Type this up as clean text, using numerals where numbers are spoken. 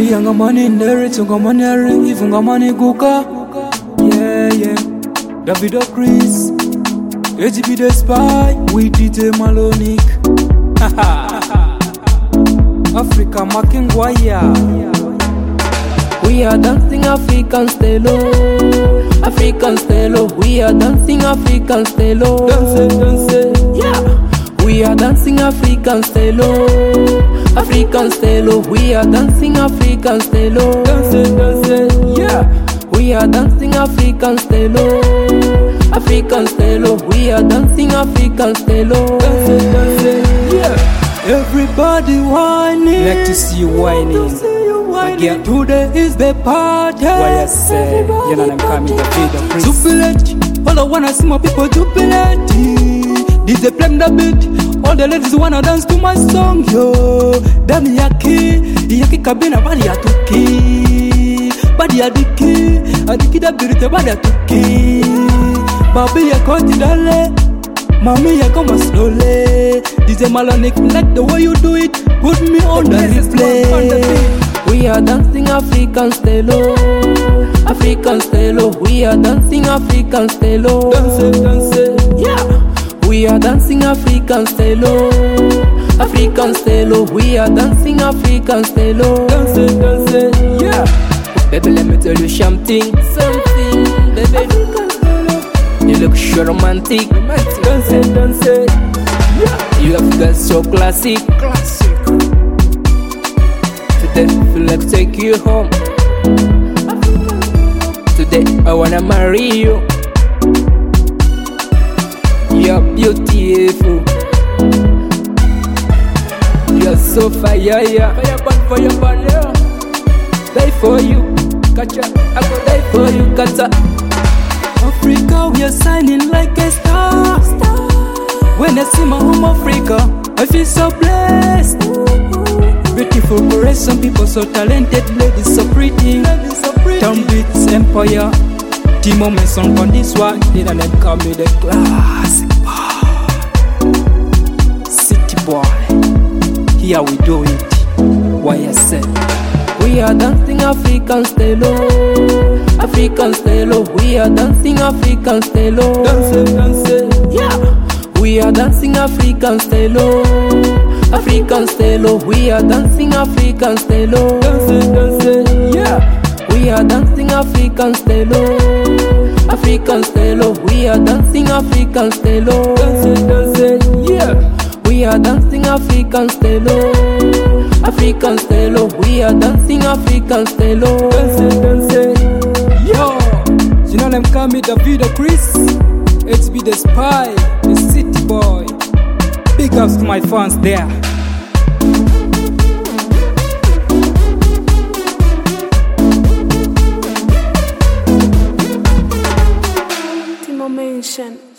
Lia ngamani ndere tungamani ari ifu ngamani guka. Yeah. Davido Chris, HB the Spy, we DJ Malonic. Africa making wire. We are dancing African style, African style. We are dancing African style. Dance. Yeah. We are dancing African style, African style. We are dancing African style. Dance. Yeah. We are dancing African style, African style. We are dancing African style. Dance. Yeah. Everybody whining. Like to see you whining. Yeah, today is the party. Why I say, you know I'm coming the video. Jubilate, all I wanna see my people jubilate. DJ play the beat, all the ladies wanna dance to my song, yo. Dami yaki kabina bali ya tuki, bali ya adiki da birite bali ya tuki. Babi ya koti dale, mami ya kama slowly. DJ Malonic, like the way you do it, put me on the replay. We are dancing African style, African style. We are dancing African style. Dance. Yeah. We are dancing African style, African style. We are dancing African style. Dance. Yeah. Baby, let me tell you something, baby. You look so romantic. Dance. Yeah. You have got so classic. Today, feel like take you home. Today, I wanna marry you. You're beautiful. You're so fire. Fire, yeah. Die for you, Kacha. I go die for you, Kata. Africa, we are shining like a star. When I see my home Africa, I feel so blessed. Beautiful girls, some people so talented, ladies so pretty. Town Beats Empire, Timo Mason on this one. Then I call me the classic boy, city boy. Here we do it. Why I said we are dancing African style, African style. We are dancing African style. Dance. Yeah. We are dancing African style, African style. We are dancing African style. Dance. Yeah. We are dancing African style, African style. We are dancing African style. Dance. Yeah. We are dancing African style, African style. We are dancing African style. Dance. Yo, you know I'm coming Davido Chris, HB the Spy, the city boy. Big ups to my fans there. Timo Mention.